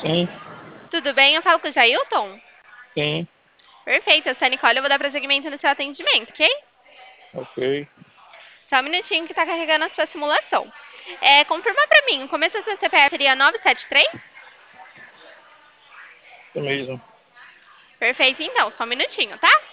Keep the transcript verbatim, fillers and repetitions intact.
Sim, Tudo bem? Eu falo com o Jailton? sim, Perfeito, eu sou a Nicole, eu vou dar prosseguimento no seu atendimento, ok? ok. Só um minutinho que tá carregando a sua simulação. É, confirma pra mim, o começo do seu C P F seria nove sete três? Isso mesmo. Perfeito, então, só um minutinho, tá?